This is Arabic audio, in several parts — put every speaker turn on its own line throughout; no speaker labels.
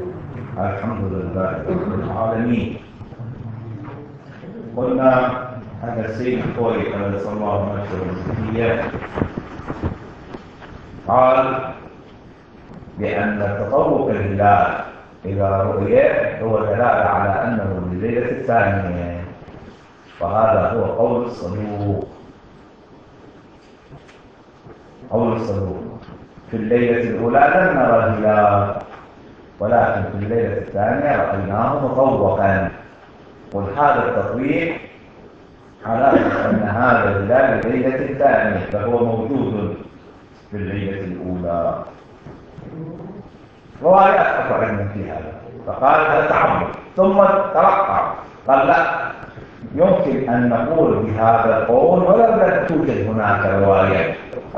الحمد لله رب العالمين. قلنا هذا السيد الخوي قدس الله نفسه الزكية قال بأن تطوق الهلال إلى رؤية هو دلالة على أنه من الليلة الثانية، وهذا هو قول الصدوق. قول الصدوق في الليلة الأولى لم نرى الهلال، ولكن في الليلة الثانية رأيناه مطوقا. وهذا التطويق على أن هذا الهلال الليلة الثانية فهو موجود في الليلة الأولى. روايات أخرى في هذا، فقال هذا تعمد، ثم ترقع قال لا يمكن أن نقول بهذا القول ولو لم توجد هناك روايات.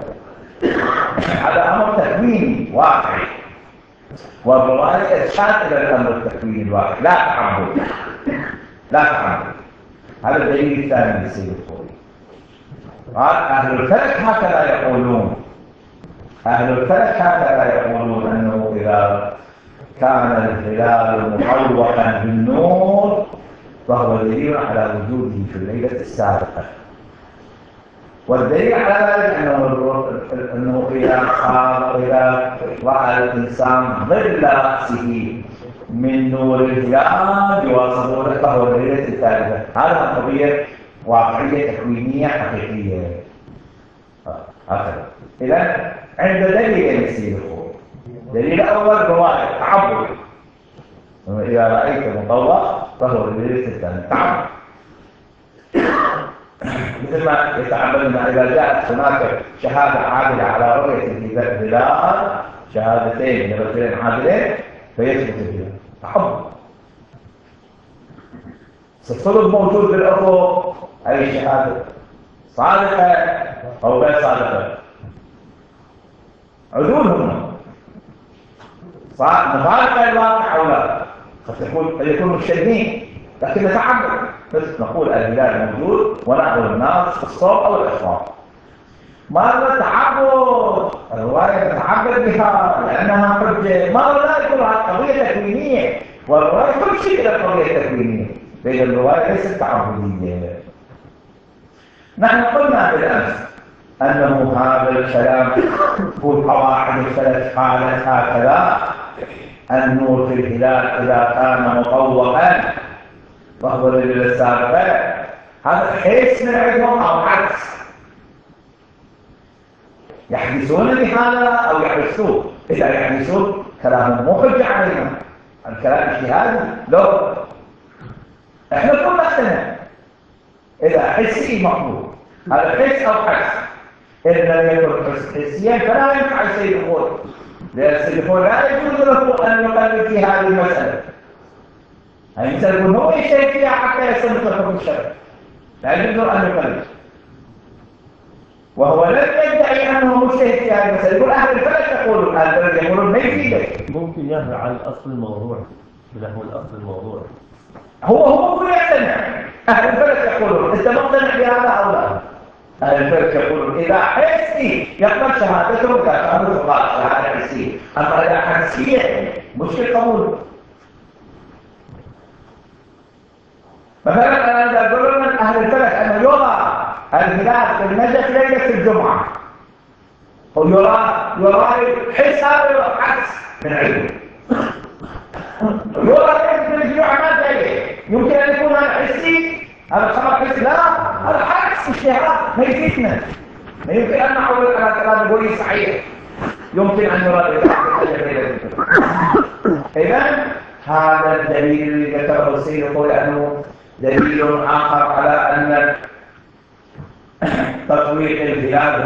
هذا أمر تكويني واقعي، والرواية تشاد إلى الأمر التكويني الواقعي، لا تعمد لا تعمد. هذا الدليل الثاني للسيد الخوي. قال أهل الفلك هكذا يقولون، أهل الفلك هكذا يقولون أنه إذا كان الهلال مطوقا بالنور فهو دليل على وجوده في الليلة السابقة. والدليل على ذلك أنه إذا رأى الإنسان ظل رأسه من نور الهلال يواصل فهو الليلة الثالثة. هذا قضية واقعية تكوينية حقيقية. هكذا إذا عند دليل يصير دليل أول رواية تعبد، إذا رأيت مطوق فهو الليلة الثالثة تعبد، مثل ما يتعبدون إذا جاءت هناك شهادة عادلة على رؤية الهلال، شهادتين لرجلين عادلين فيثبت الهلال تعبد. الصلب موجود بالأفق، أي شهادة صادقة أو غير صادقة، عدولهم مخالفة الواقع أو لا، قد يكون مشتبهين لكن نتعبد، بس نقول الهلال موجود ونأمر الناس في الصوم أو الإخبار. مرة تعبد الرواية نتعبد بها لأنها حجة، مرة لا يكون قضية تكوينية، والرواية كل شيء إلى قضية تكوينية، لأن الرواية ليست تعبدية. نحن قلنا بالأمس أنه هذا الكلام هو قواعد الثلاث قالت هكذا: النور في الهلال إذا كان مطوقا وهو الليلة السابقة، هذا حيث من عندهم أو عكس، يحدثون بهذا أو يحدثون. إذا يحدثون كلامهم مو حجة علينا، الكلام اجتهادي. لو احنا كلنا اختنا إذا حسي مقبول، هذا حس أو عكس. إذا لم يكن حسيا فلا ينفع السيد الخوي، لأن السيد الخوي لا يجوز له أن يقلل في هذه المسألة. الإنسان يقول هو يشترك فيها حتى يستمر الحكم الشرعي، لا يجوز أن يقلل. وهو لم يدعي أنه مجتهد في هذه المسألة، يقول أهل الفلك يقولون، أهل الفلك يقولون ما يفيدك.
ممكن يهرع عن أصل الموضوع بنحو الأصل الموضوع.
هو يقتنع. أهل الفلك يقولون أنت مقتنع بهذا أو لا؟ أهل الفلك يقولون إذا حسي يقبل شهادته كشهادة الله، شهادة حسية. أما إذا حسية مشكل قبول. مثلا أنا إذا أقول من أهل الفلك أنه يرى الهلال في النجف ليلة الجمعة، ويرى حس هذا عكس من علمه، يرى ليلة الجمعة ما جاي، يمكن أن يكون هذا حسي، هذا خبر حسي، لا هذا عكس اجتهاد ما يفيدنا. ما يمكن أن نعول على كلام يقولي صحيح، يمكن أن يرى ليلة إذن هذا الدليل الذي ذكره السيد يقول أنه دليل آخر على أن تطويق الهلال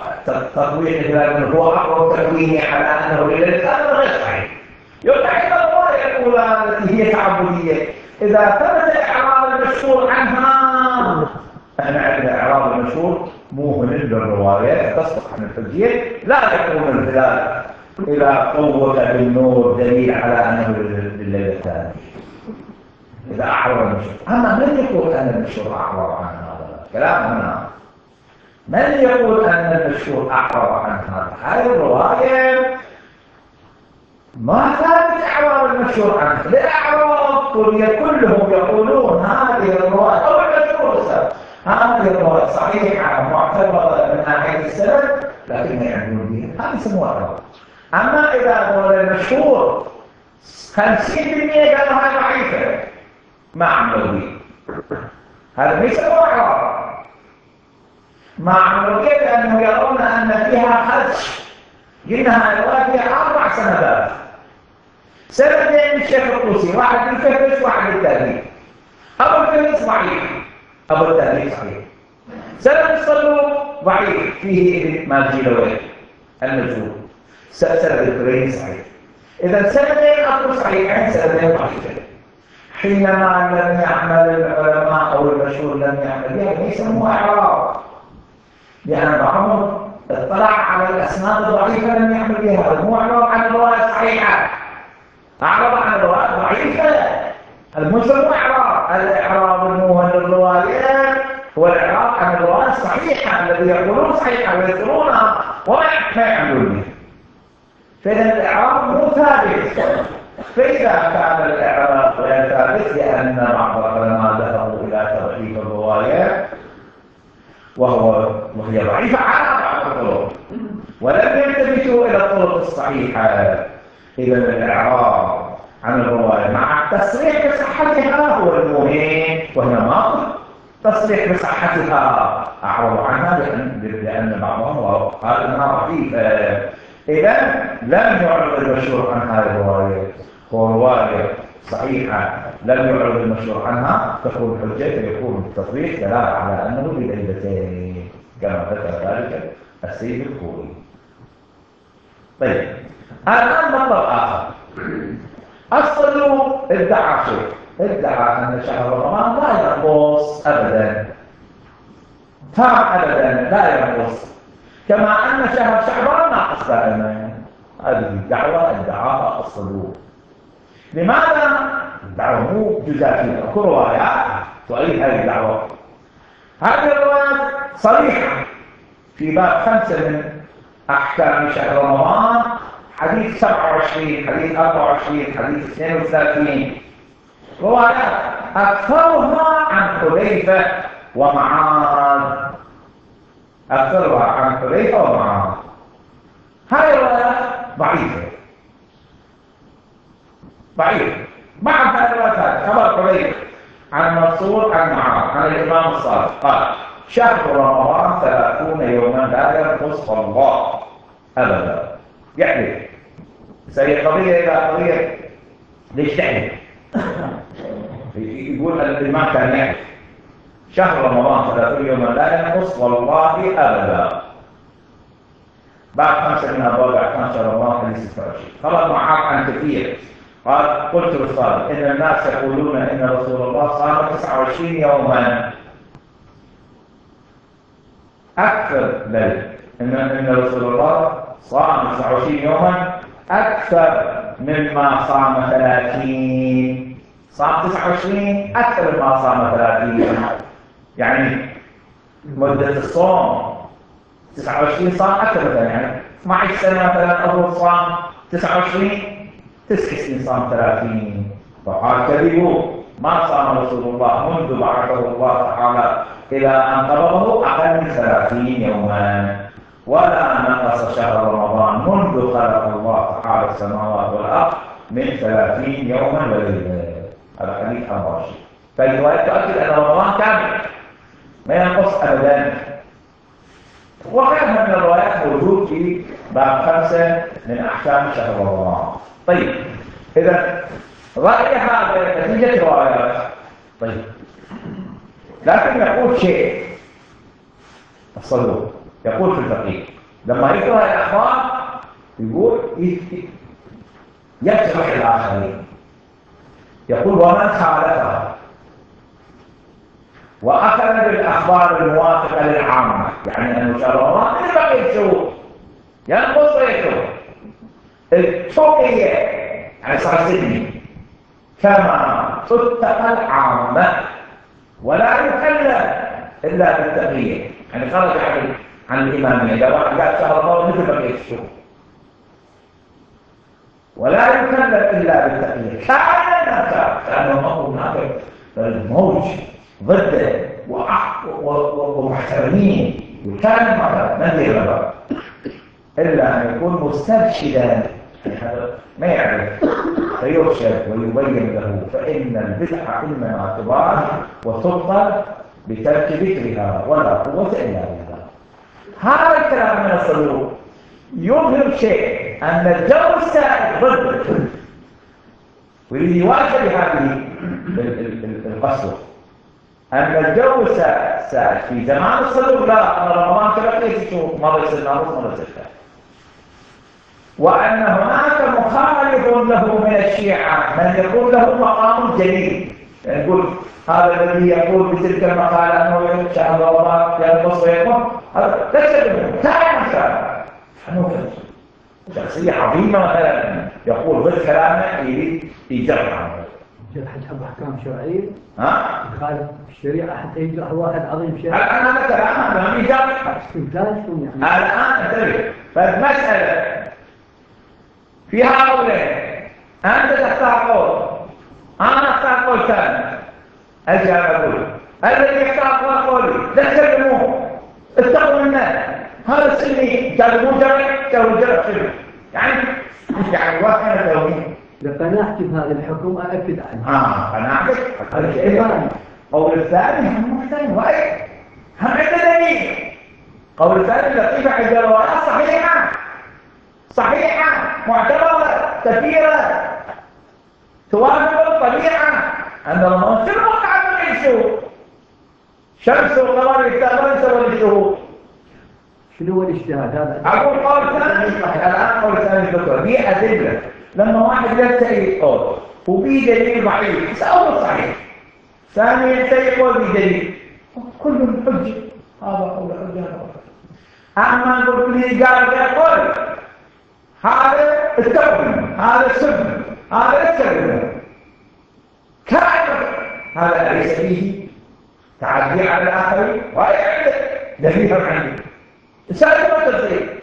هو أقوى تكويني على أنه ليلة، هذا غير صحيح. يمكن الرواية الأولى التي هي تعبدية إذا ثبت الإعراب المشهور عنها، احنا عندنا إعراب المشهور مو من الروايات تصدق عن الحجية، لا يكون الهلال إذا قوة بالنور دليل على أنه لليلة الثانية إذا أعرض المشهور. أما من يقول أن المشهور أعرض عن هذا كلام هنا؟ من يقول أن المشهور أعرض عن هذا؟ هذه الرواية ما ثابت إعراب المشهور المشهور عنه لأعراض كلهم يقولون هذه الرواية أو المشهور هذه الرواية صحيحة معتبرة من ناحية السند لكن ما يعملون بها، هذه يسموها أعراض. أما إذا قال المشهور 50% قالوا هذه ضعيفة ما عملوا به، هذا ما يسموها أعراض. ما عملوا به لأنه يرون أن فيها خدش. قلنا الرواية فيها 4 سندات، سندين للشيخ الطوسي، واحد للفهرس واحد للتهذيب. أبو الفهرس ضعيف، أبو التهذيب صحيح. سند الصلوب ضعيف، فيه ابن ماجيلوي المجهول. سند الكريم صحيح. إذا سندين أقول صحيحين، سندين ضعيفين. حينما لم يعمل العلماء أو المشهور لم يعمل بها يسموها إعراض، لأن بعضهم اطلع على الأسناد الضعيفة لم يعمل بها، مو أعرض عن الرواية الصحيحة، أعرض عن الرواية الضعيفة. المسلم إعراض، الإعراض الموهن للروايات هو الإعراض عن الرواية الصحيحة الذي يقولون صحيحة ويذكرونها وما يعملون بها. فإذا الإعراض مو ثابت. فإذا كان الإعراض غير ثابت لأن بعض العلماء ذهبوا إلى تضعيف الروايات وهي ضعيفة على بعض الطرق ولم يلتفتوا إلى الطرق الصحيحة، إذا الإعراض عن الرواية مع التصريح بصحتها هو المهم، وهنا ما تصريح بصحتها أعرضوا عنها لأن بعضهم قال أنها ضعيفة. إذا لم يعرض المشهور عن هذه الرواية، هو رواية صحيحة لم يعرض المشهور عنها، تكون حجة فيكون التصريح دلالة على أنه بدليلتين كما ذكر ذلك السيد الخوري. طيب الآن مطلب آخر. أصله ادعى أن شهر رمضان لا ينقص أبدا، أبدا لا ينقص، كما أن شهر شعبان ناقص دائما. هذه الدعوة ادعاها أصله. لماذا؟ الدعوة مو جزافية، كل روايات تؤيد هذه الدعوة. هذه الروايات صريحة في باب 5 من أحكام شهر رمضان، حديث 27 حديث 24 حديث 32 روايات أكثرها عن حذيفة ومعاذ، أكثرها عن حذيفة ومعاذ. هذه الروايات ضعيفة مع هذه الروايات. خبر حذيفة عن منصور عن معاذ عن الإمام الصادق قال شهر رمضان 30 يوما لا ينقص الله أبدا. يعني سيد قضية إلى قضية ليش تحدث؟ يقول الإمام كان يعرف شهر رمضان 30 يوما لا ينقص والله أبدا. بعد 5 من أبواب أحكام شهر رمضان حديث 26. خبر معاذ عن كثير قال قلت للصادق إن الناس يقولون إن رسول الله صام 29 يوما أكثر ليل، إن رسول الله صام 29 يوما أكثر مما صام 30. صام 29 أكثر مما صام 30، يعني مدة الصوم 29 صام أكثر مثلا، يعني 12 سنة مثلا أول صام 29 9 سنين صام 30. فقال كذبوا، ما صام رسول الله منذ بعثه الله تعالى إلى أن قبضه أقل من 30 يوما، ولا نقص شهر رمضان منذ خلق الله تعالى السماوات والأرض من 30 يوما وليلة. هذا حديث الراشد. فالرواية تؤكد أن رمضان كامل ما ينقص أبدا، وغيرها من الروايات موجود في باب 5 من أحكام شهر رمضان. طيب إذا رأي هذا نتيجة روايات. طيب لكن يقول شيء الصدوق، يقول في الفقيه لما يقرأ الأخبار يقول يجرح الآخرين، يقول ومن خالفها وأخذ بالأخبار الموافقة للعامة، يعني أنه شهر رمضان إذا بقي الشهور ينقص ريته التقية يعني صار سني كما تتقى العامة ولا يكلف إلا بالتقية، يعني خرج عن الإمامية. إذا واحد قال شهر رمضان مثل بقية الشهور ولا يكلف إلا بالتقية كان هناك الموج ضده ومحترمين وكان ما يغلب إلا أن يكون مسترشدا ما يعرف فيرشد ويبين له فإن البدعة إنما تباح وتبطل بترك ذكرها ولا قوة إلا بالله. هذا الكلام من الصدور يظهر شيء أن الجو السائد ضد واللي يواجه بهذه القصة أن الجو السائد في زمان الصدور لا أنا رمضان كبقيت شوف مرة يصير ناقص مرة يصير وأن هناك مخالف له من الشيعة من يقول له مقام جليل يعني يقول هذا الذي يقول بتلك المقالة أنه شهر رمضان ينقص ويقوم هذا ليس منه كائن شخصية شخصية عظيمة مثلا يقول ضد كلامه يجرح عنه
حسب أحكام شرعية يخالف الشريعة حتى يجرح واحد عظيم شرعي.
الآن هذا كلام ما يجرح
استمتاز يعني
الآن انتبه فالمسألة في هؤلاء أنت تختار قول أنا أختار قول ثاني أجي أقول الذي يختار قولي لا تكلموه اتقوا الناس هذا السني كلموه جرح كلموه جرح شنو يعني واحد توهين
لقناعتي بهذا الحكم أأكد عنه
قناعتك هذا شيء ثاني قول الثاني هم ثاني واحد هم عنده دليل قول الثاني لطيفة عند الروايات صحيحة معتبرة كثيرة توافق الطبيعة أن رمضان شنو وقع من الشهور شمس وقمر يكتبون سوى الشهور
شنو هو الاجتهاد هذا؟
أقول قول ثاني الآن قول ثاني دكتور دي أدلة لما واحد ينتهي قول وفي دليل ضعيف سأقول صحيح ثاني ينتهي قول بدليل كل حجة هذا قول حجة أما نقول لي قال يقول هذا التوبة هذا سب هذا السبب كائن هذا ليس فيه تعدي على الآخرين ولا دليل عندي سألت ما تصير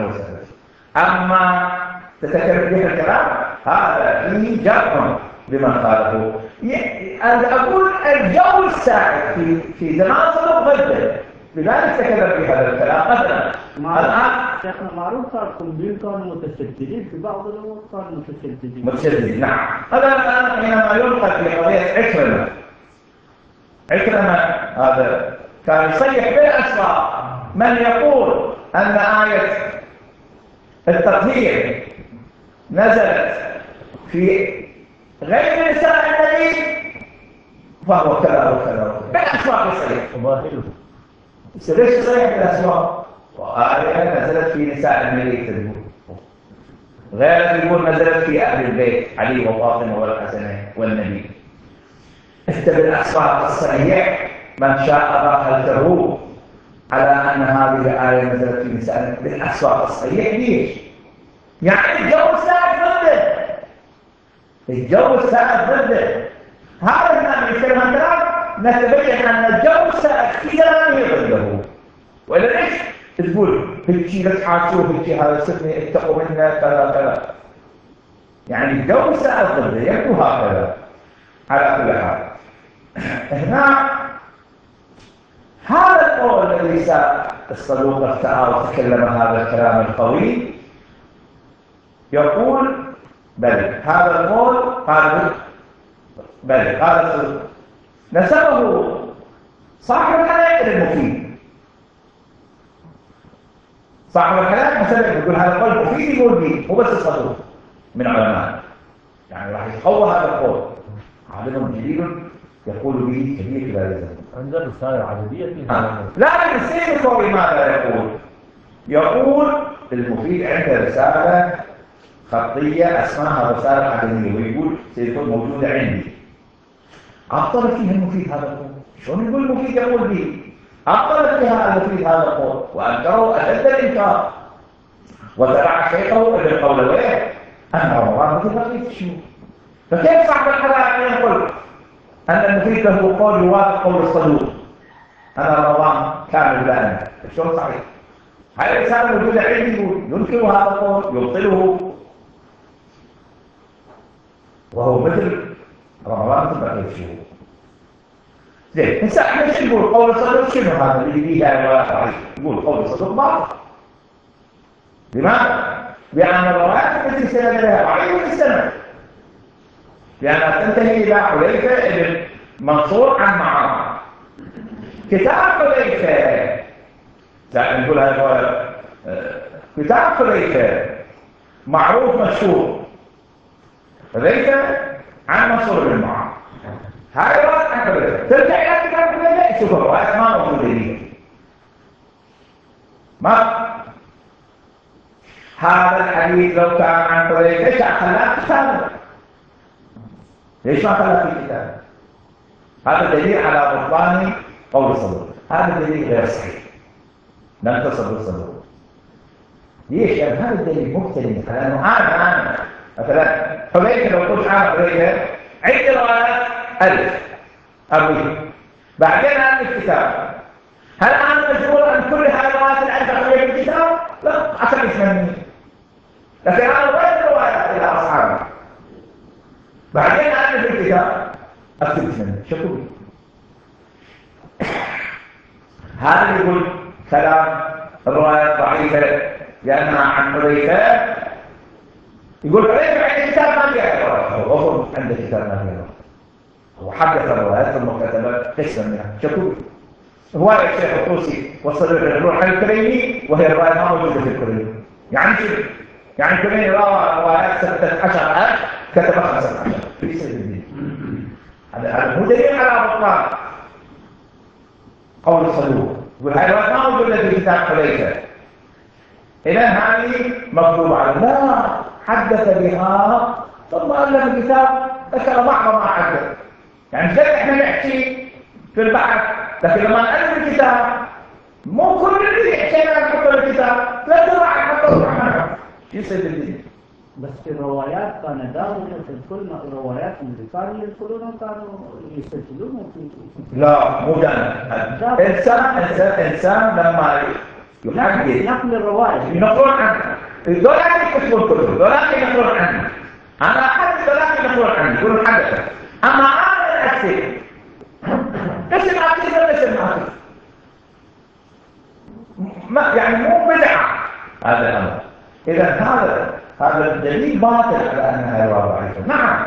أما تتكلم به الكلام هذا فيه جرح بمن قاله أنا أقول الجو السائد في زمان صدق ضده لذلك تكلم في هذا الكلام مثلا الآن
شيخنا معروف صار كلهم كانوا متشددين في بعض الأمور صاروا
متشددين نعم هذا الآن حينما يلقى في قضية عكرمة هذا كان يصيح بالأسرار من يقول أن آية التطهير نزلت في غير نساء النبي فهو كذا وكذا بالأسرار يصيح ليش يصيح بالأسرار وآية نزلت في نساء النبي غير يقول نزلت في أهل البيت علي وفاطمة والحسن والنبي استبل الأسرار الصحيح من شاء ضاقته على أن هذه الآية نزلت في نساء بالأسرار الصحيح ليش؟ يعني الجو السائد ضده الجو السائد ضده هذا النام يتكلم عن كلام نتبين أن الجو السائد في كلامه ضده وإلا ليش؟ تقول هالشيء لا تحاسوه هالشيء هذا سفني اتقوا منا كذا كذا يعني الجو السائد ضده يبدو هكذا على كل حال هنا هذا القول الذي الصدوق افتعى وتكلم هذا الكلام القوي يقول بل هذا القول قال بل هذا الصدوق نسبه صاحب الكلام المفيد صاحب الكلام مثلا يقول هذا القول مفيد يقول به مو بس الصدوق من علماء يعني راح يتقوى هذا القول عالم جديد يقول به كبير لا يزال
عندنا رسالة عددية فيها
لا السيد القوي ماذا يقول المفيد عنده رسالة خطية اسمها رسالة عددية ويقول سيكون موجودة عندي عطل فيها المفيد هذا القول شلون يقول المفيد يقول به عطل فيها المفيد هذا القول وأنكره أشد الإنكار وتبع شيخه ابن قولويه أن رمضان مثل بقية الشيوخ فكيف صاحب الحلال يقول أن المفيد له قول يوافق قول الصدوق أنا رمضان كامل لأنا شلون صحيح؟ هاي الرسالة موجودة عندي ينكر هذا القول يبطله وهو مثل رمضان مثل بقية الشهور. زين هسه احنا شو نقول قول الصدق؟ شنو هذا اللي فيه روايات يقول قول الصدق باطل. لماذا؟ لأن الروايات التي سند لها ضعيف السند، لأنها تنتهي إلى حذيفة بن منصور عن معاذ. كتاب حذيفة نقول هذا كتاب حذيفة معروف مشهور، حذيفة عن منصور بن معاذ، هاي رواية عن حذيفة. ترجع إلى كتاب حذيفة شوف الروايات ما موجودة لي، ما هذا الحديث لو كان عن حذيفة ليش خلاه في كتابه؟ ليش ما خلاه في كتابه؟ هذا دليل على بطلان قول الصدوق، هذا دليل غير صحيح، لم تصل بالصدوق. ليش؟ لأن هذا الدليل مختلف، لأنه أنا مثلا حذيفة لو قلت عن حذيفة عندي روايات ألف أروي، بعدين ألف الكتاب، هل أنا مجبور أن كل هذه الروايات الألف أرويها في الكتاب؟ لا، عشان اسمني، لكن أنا غير الروايات إلى أصحابي، بعدين ألف الكتاب أكتب اسمني، شكو هذا يقول كلام الروايات ضعيفة لأنها عن حذيفة، يقول حذيفة عند كتاب ما فيها روايات، هو عنده كتاب ما فيها روايات، هو حدث الروايات المكتبة قسم منها، شكو رواية الشيخ الطوسي والصديق الروح الكريمي وهي الرواية ما موجودة في الكريمي، يعني شو؟ يعني الكريمي روى روايات 16,000 كتبها 15 في سبيل الدين. هذا مو دليل على بطلان قول الصدوق، يقول هاي الروايات ما موجودة في كتاب حذيفة، إذا هذه مكتوبة على لا حدث بها ثم ألف الكتاب ذكر بعض ما حدث، يعني زي احنا نحكي في البحث، لكن لما نألف الكتاب مو كل اللي حكينا نحطه الكتاب، لا ترى نحطه معنا يصير الدين.
بس في الروايات كان دائما كل الروايات اللي كانوا يذكرونها كانوا يسجلون في
لا مو دائما، إنسان لما يحدث
نقل الرواية
ينقلون عنه، ذولاك يكتبون كله، ذولاك ينقلون عنه، أنا أحدث ذولاك ينقلون عنه يقولون حدث، أما أنا أكتب اسم عقيد ولا اسم عقيد؟ يعني مو بدعة هذا الأمر. إذا هذا الدليل باطل على أنها رواية ضعيفة. نعم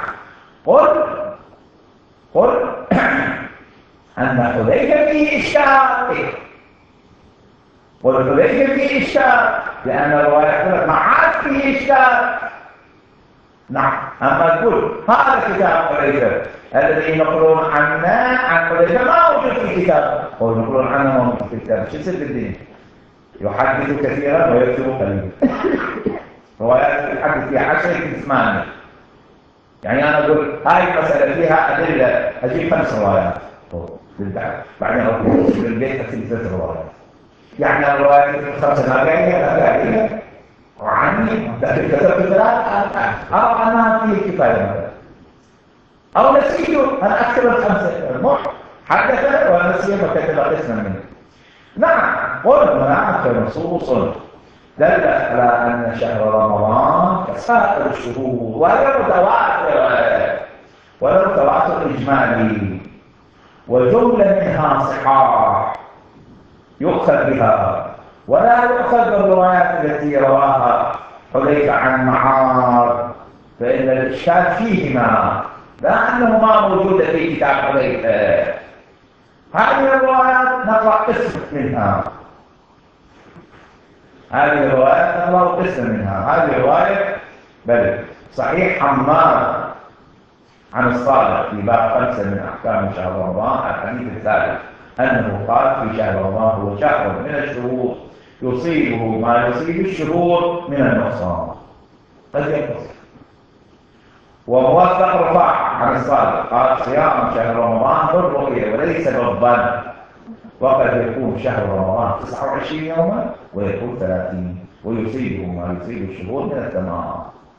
قل أن حذيفة فيه إشكال، قل حذيفة فيه إشكال لأن الرواية معاذ فيه إشكال. نعم، أما تقول هذا كتاب حذيفة الذي ينقلون عنا عن حذيفة ما موجود في الكتاب، هو ينقلون عنا ما موجود في الكتاب، شو يصير بالدين؟ يحدث كثيرا ويكتب قليلا. روايات الحديث فيها 10 في 8، يعني أنا أقول هاي المسألة فيها أدلة، أجيب 5 روايات للبحث، بعدين أقول بالبيت أكتب 3 روايات، يعني الروايات 5 ما قاعدة وعني لكن كتبت 3 أرى أنها فيه كفاية مثلا، أو نسيته أنا أكتب 5 حدث ونسيه وكتب قسما منه. نعم قل هناك نصوص دلت على أن شهر رمضان كسائر الشهور ولا متواتر إجمالي، وجملة منها صحاح يؤخذ بها، ولا يؤخذ بالروايات التي رواها حذيفة عن معاذ، فإن الإشكال فيهما لا أنهما موجودة في كتاب حذيفة. هذه الروايات نقرأ قسم منها، هذه الروايات نقرأ قسم منها. هذه رواية بل صحيح حماد عن الصادق في باب 5 من أحكام شهر رمضان الحديث الثالث أنه قال في شهر رمضان هو شهر من الشهور يصيبه ما يصيب الشهور من النقصان قد ينقص. وموثق رفاع عن الصادق قال صيام شهر رمضان بالرؤية وليس بالظن، وقد يكون شهر رمضان 29 يوما ويكون 30 ويصيبه ما يصيب الشهور من التمام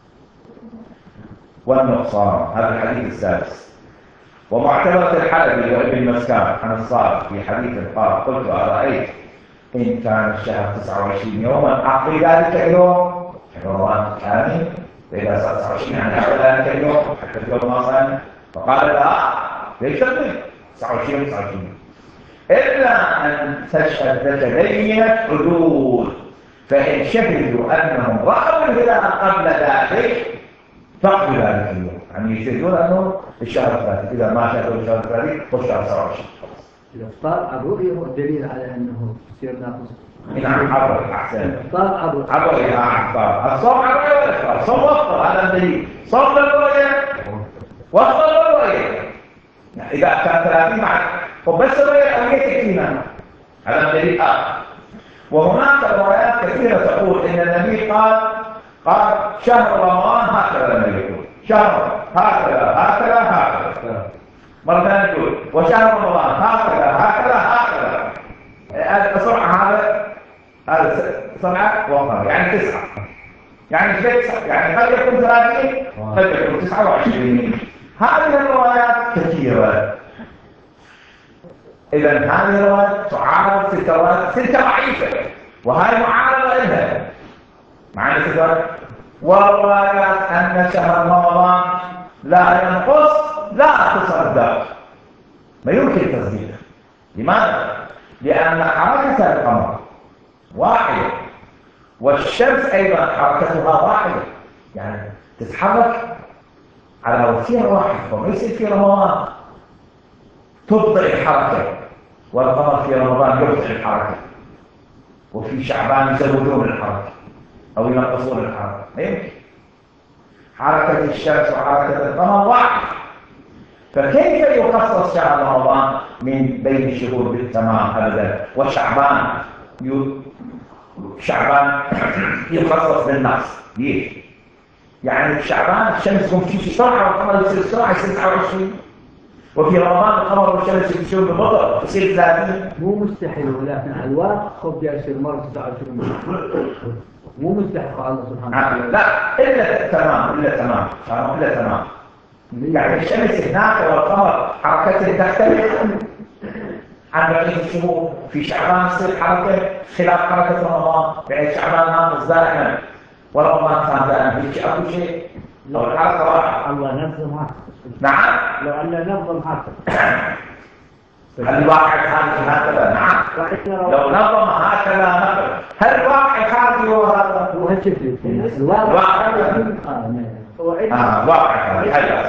والنقصان. هذا الحديث السادس. ومعتبرة الحلبي وابن مسكان عن الصادق في حديث قال قلت أرأيت إن كان الشهر 29 يوما أقضي ذلك اليوم شهر رمضان كامل إذا صار 29 يعني أولا كم يوم حتى اليوم ما صار. فقال لا ليش تقضي 29 29 إلا أن تتبين حدود، فإن شهدوا أنهم رأوا الهلال قبل ذلك فقدوا ذلك اليوم، يعني يشهدون أنه الشهر الثالث، إذا ما شهدوا الشهر الثالث فالشهر 27.
إذا صار الرؤية هو الدليل على أنه يصير ناقص.
نعم عبر أحسن.
صار
عبر إلى عبر. الصوم عبر ولا الإفطار؟ الصوم وفر هذا الدليل. صوم للرؤية وفر للرؤية. إذا كان 30 معك وبس الرؤية الأولية تكفينا. هذا الدليل آخر. وهناك روايات كثيرة تقول إن النبي قال شهر رمضان هكذا النبي يقول شهر هكذا مرة ثانية يقول وشهر رمضان هكذا السرعة هذا سرعة وقمر يعني 9 يعني قد يكون 30 قد يكون 29. هذه الروايات كثيرة. إذا هذه الروايات تعارض في الروايات ضعيفة، وهذه معارضة لها مع الكتاب. والروايات أن شهر رمضان لا ينقص لا تصدق، ما يمكن تصديقه. لماذا؟ لأن حركة القمر واحدة والشمس أيضا حركتها واحدة، يعني تتحرك على وتيرة واحدة، وما يصير في رمضان تبطئ الحركة والقمر في رمضان يبطئ الحركة، وفي شعبان يزودون الحركة أو ينقصون الحركة. ما يمكن. حركة الشمس وحركة القمر واحد، فكيف يخصص شهر رمضان من بين الشهور بالتمام أبدا، وشعبان يخصص بالنقص؟ ليش؟ يعني شعبان الشمس تمشي بسرعة والقمر يصير بسرعة يصير 29، وفي رمضان القمر والشمس يمشون ببطء يصير 30.
مو مستحيل، ولكن على الواقع خب يصير مرة 29 مو مستحيل الله سبحانه وتعالى.
لا إلا تمام. يعني الشمس هناك والقمر حركته تختلف عن بقية الشهور. في شعبان تصير حركة خلاف حركة رمضان، بحيث شعبان ناقص دائما ورمضان كان دائما في أكو شيء لو الحركة واحدة.
الله نظمها.
نعم.
لو أن نظم هكذا.
الواقع الخارجي هكذا. نعم. لو نظم هكذا نقل. هل الواقع الخارجي هو هذا؟
هو هالشكل.
الواقع واقع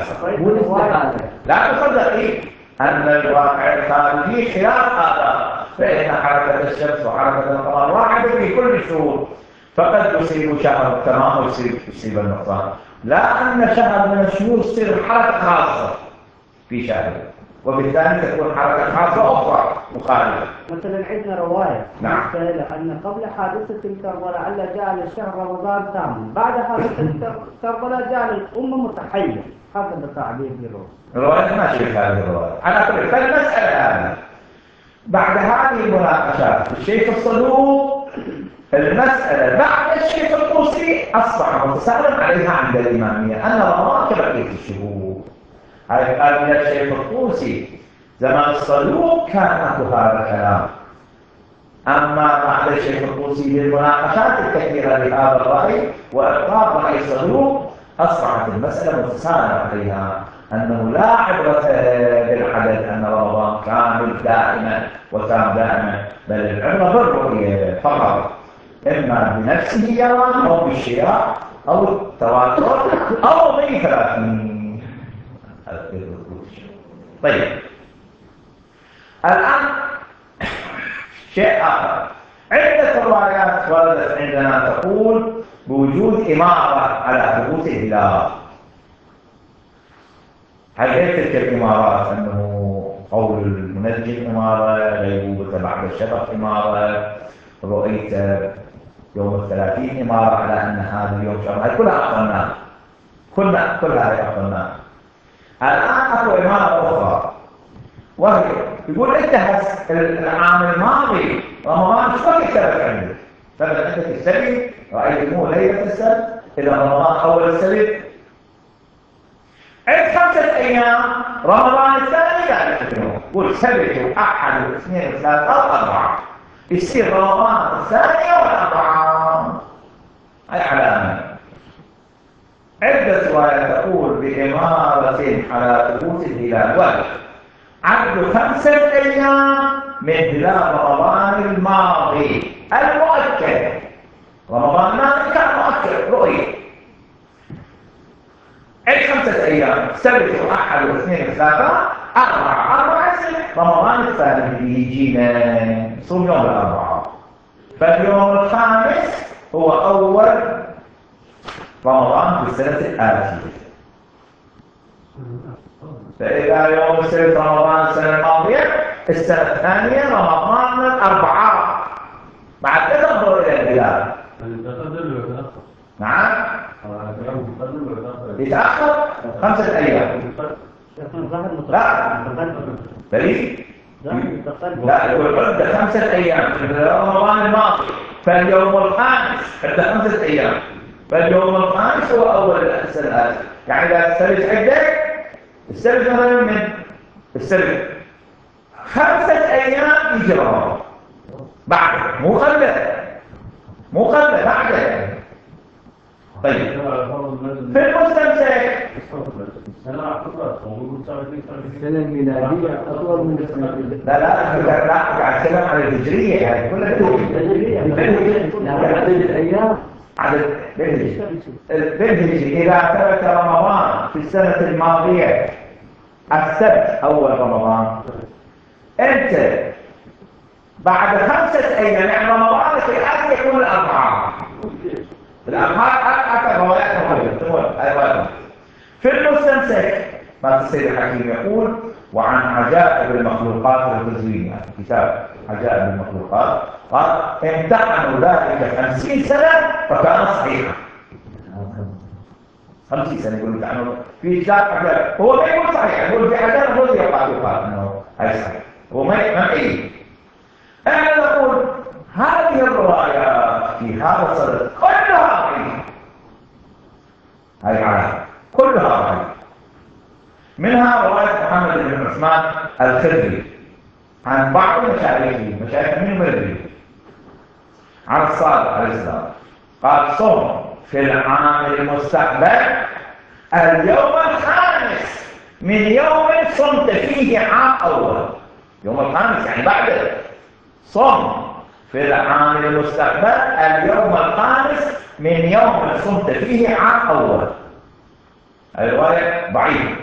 لا تصدقي أن الواقع الخارجي خلاف هذا، فإن حركة الشمس وحركة القمر واحدة في كل الشهور، فقد يصيب شهر التمام ويصيب النقصان، لا أن شهر من الشهور تصير حركة خاصة في شهر، وبالتالي تكون حركة خاصة أخرى مخالفة.
مثلا عندنا رواية
نعم
أن قبل حادثة كربلاء لعل جعل الشهر رمضان ثامن، بعد حادثة كربلاء جعل الأمة متحية، هكذا تعبير
الرواية ما شيء هذه الرواية. أنا أقول لك المسألة هذه بعد هذه المناقشات الشيخ الصدوق المسألة بعد الشيخ الطوسي أصبح متسارع عليها عند الإمامية أن رمضان كبقية الشهور. هذا قال من الشيخ الطوسي. زمان الصدوق كان هذا الكلام، أما بعد الشيخ الطوسي للمناقشات الكثيرة لهذا الرأي وإقرار رأي الصدوق أصبحت المسألة متسارع عليها أنه لا عبرة بالعدد أن رمضان كامل دائما وتام دائما، بل العبرة بالرؤية فقط، إما بنفسه يرى أو بالشراء أو التواتر أو ضيف 30. طيب الآن شيء آخر، عدة روايات وردت عندنا تقول بوجود إمارة على ثبوت الهلال. هل تلك الإمارات أنه قول المنجم إمارة، غيبوبة بعد الشفق إمارة، رؤيت يوم 30 إمارة على أن هذا اليوم شهر، كلها أخذناها، كلها أخذناها. الآن أكو إمارة أخرى وهي يقول انتهى العام الماضي رمضان شو وقت ثبت عندك؟ ثبت عندك السبت، رأيتموه ليلة السبت إلى رمضان أول السبت، عند 5 أيام رمضان الثاني لا تكتبوه، قول سبت وأحد واثنين وثلاثة وأربعة يصير رمضان الثاني والأربعة. هاي علامة الرواية تقول بإمارة على ثبوت الهلال وجه عد 5 أيام من هلال رمضان الماضي المؤكد. رمضان الماضي كان مؤكد رؤية. عد 5 أيام، سبت وأحد واثنين وثلاثة 4 رمضان الثاني اللي يجينا صوم يوم الأربعاء، فاليوم الخامس هو أول رمضان في السنة الآتية. فإذا يوم السبت رمضان السنة الماضية، السنة الثانية رمضان الأربعاء بعد لا تنظر إلى الهلال. نعم يتأخر 5 أيام. لا دليل لا يقول عد 5 أيام في رمضان الماضي، فاليوم الخامس عد 5 أيام، فاليوم الخامس هو أول السنة. يعني إذا السبت عدك السبت مثلا من السبت 5 أيام يجي رمضان بعد، مو قبله بعده. طيب في المستمسك
السنة الميلادية أطول من السنة.
لا قاعد اتكلم عن الهجرية، يعني كلها
عدد الأيام
عدد بالهجري. إذا ثبت رمضان في السنة الماضية السبت أول رمضان، أنت بعد 5 أيام يعني رمضان في الآخر يكون الأربعاء. الأربعاء أكثر روايات في المستمسك. ما السيد الحكيم يقول: وعن عجائب المخلوقات الغزوية، كتاب عجائب المخلوقات، قال: امتحنوا ذلك 50 سنة فكان صحيحا. 50 سنة يقول امتحنوا في كتاب عجائب، هو ما يقول صحيح، يقول في عجائب الغزوية يقال انه هاي صحيح، هو ما يعيد. احنا نقول هذه الروايات في هذا الصدد كلها ضعيفة، هاي عالم كلها ضعيفة. منها رواية محمد بن عثمان الخضري عن بعض مشايخه، مشايخ من المربي، عن الصادق عليه السلام قال: صم في العام المستقبل اليوم الخامس من يوم صمت فيه عام أول. يوم الخامس يعني بعد. صم في العام المستقبل اليوم الخامس من يوم صمت فيه عام أول. الرواية ضعيفة.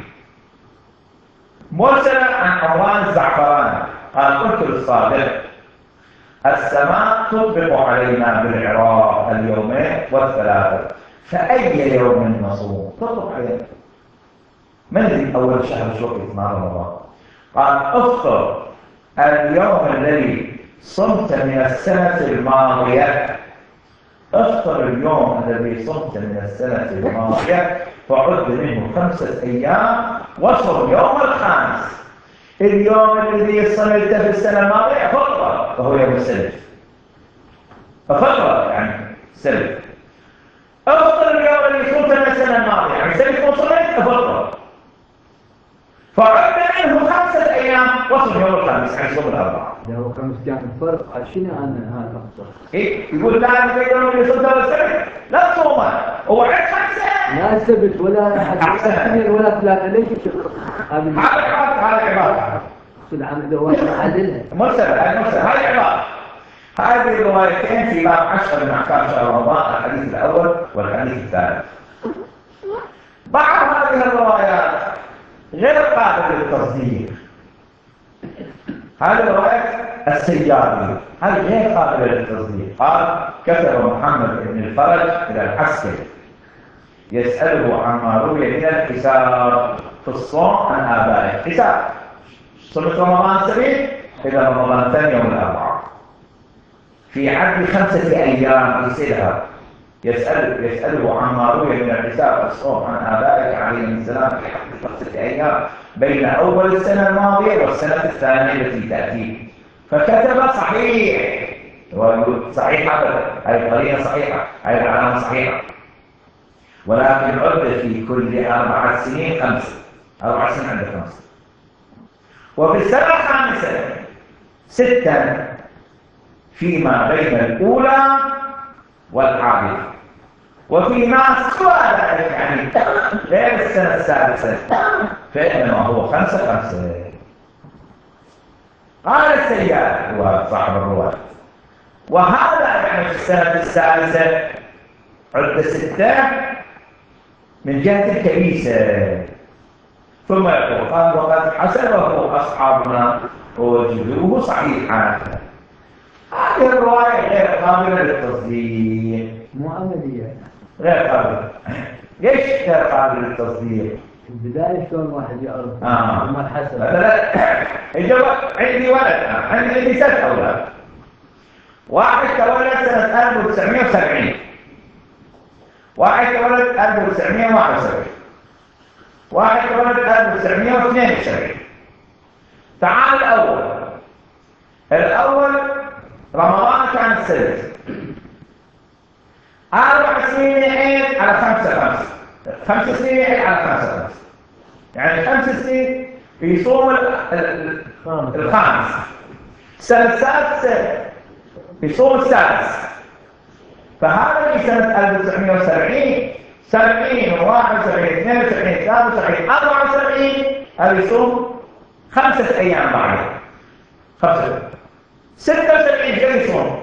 مرسلة عن عمران الزعفراني قال: قلت للصادق: السماء تطبق علينا بالعراق اليومين والثلاثة، فأي يوم نصوم؟ تطبق علينا. من ذي أول شهر شوقي مع رمضان؟ قال: افطر اليوم الذي صمت من السنة الماضية، افطر اليوم الذي صمت من السنة الماضية وعد منه 5 أيام وصم يوم الخامس. اليوم الذي صمت في السنة الماضية فطرة، وهو يوم السبت، فطرة يعني سبت. افطر اليوم الذي صمت من السنة الماضية، يعني سبت وصمت فطرة، فعد منه 5 أيام وصم يوم الخامس، يعني صوم الأربعاء.
لو 5 أيام الفرق شنو عن هذا الفرق؟
إيه يقول: لا اليوم اللي صمت والسبت لا تصومه، هو عد 5.
لا سبت ولا اثنين ولا 3. ليش
هذا عبارة
عدلها
مرسل. هذه عبارة. هذه الروايتين في باب 10 من أحكام شهر رمضان، الحديث الأول والحديث الثالث. بعض هذه الروايات غير قابلة للتصديق. هذه رواية السياري، هذه غير قابلة للتصديق. قال: كتب محمد بن الفرج إلى العسكري يسأله عما روي من الحساب في الصوم عن آبائه. حساب صمت رمضان سبيل إلى رمضان ثاني يوم الأربعاء في عد 5 أيام يسألها، يسأله عما روي من الحساب في الصوم عن آبائك عليهم السلام في عد 5 أيام بين أول السنة الماضية والسنة الثانية التي تأتي. فكتب صحيح، صحيحة، هذه قرينة صحيحة، هذه العلامة صحيحة، ولكن عد في كل 4 سنين 5. 4 سنين عند 5. وفي السنة الخامسة 6 فيما بين الأولى والحادثة. وفي ناس سوى ذلك يعني غير السنة السادسة، فإنما هو 5. قال السيار هو صاحب الرواية، وهذا يعني في السنة السادسة عد 6 من جهة الكنيسة. ثم يقول قال وقد حسبه أصحابنا ووجدوه صحيحا. هذه الرواية غير قابلة للتصديق،
مو عملية.
غير قابلة. ليش غير قابلة للتصديق؟
في البداية شلون واحد يعرف؟ ما حسب.
لا الجواب عندي ولد، عندي 6 أولاد. واحد تولد سنة 1970، واحد تولد 1971، واحد تولد 1972. تعال الأول رمضان كان السادس، 4 سنين يعيد على 5 5 سنين يعيد على 5 يعني 5 سنين يصوم الخامس. السنة السادسة يصوم السادس. فهذا في سنة 1970 70 71 72 73 74 هذا يصوم 5 أيام بعد 5. 76 كم يصوم؟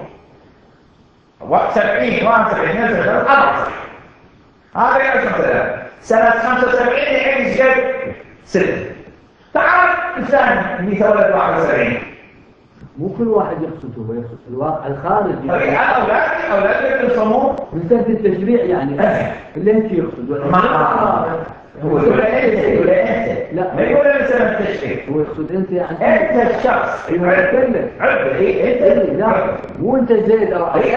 70 71 72 74. هذا يعني سنة 75 يعيش جد 6. تعال الثاني اللي تولد 71.
مو كل واحد يقصد، هو يقصد الواقع الخارجي.
أولادي يصومون
من سنة التشريع يعني اللي انت يقصد
هو يقول انت
لا
ما يقول من سنة التشريع،
هو يقصد انت يعني
انت الشخص
يتكلم
انت
لا مو انت زيد او
انت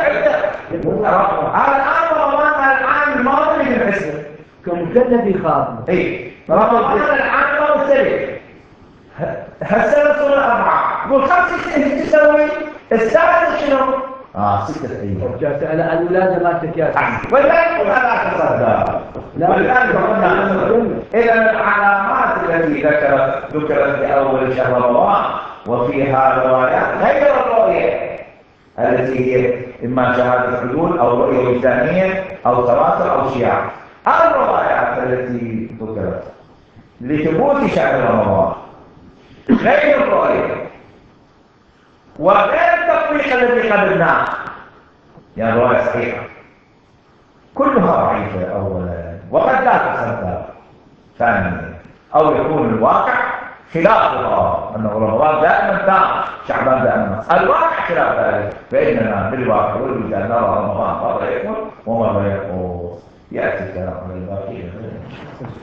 الان رمضان العام الماضي من الحسن
كمكلف يخاطب.
رمضان العام الماضي هالسنة صورة 4 قول 5 سنين تسوي السادس شنو؟ 6 أيام.
جاء سأل عن الولادة ما تكاسل.
والآن لا تصدق. والآن قلنا إذا العلامات التي ذكرت في أول شهر رمضان وفيها روايات غير الرؤية التي هي إما شهادة حدود أو رؤية وجدانية أو تواتر أو شياع. الروايات التي ذكرت لثبوت شهر رمضان غير الرؤية وغير التطبيق الذي قبلناه، يعني رواية صحيحة كلها ضعيفة أولا وقد لا تصدق ثانيا، أو يكون الواقع خلافها، أنه رمضان دائما تام شعبان دائما الواقع خلاف ذلك. فإننا بالواقع والوجدان نرى رمضان مرة يكون ومرة يكون. يأتي كلام الباقي.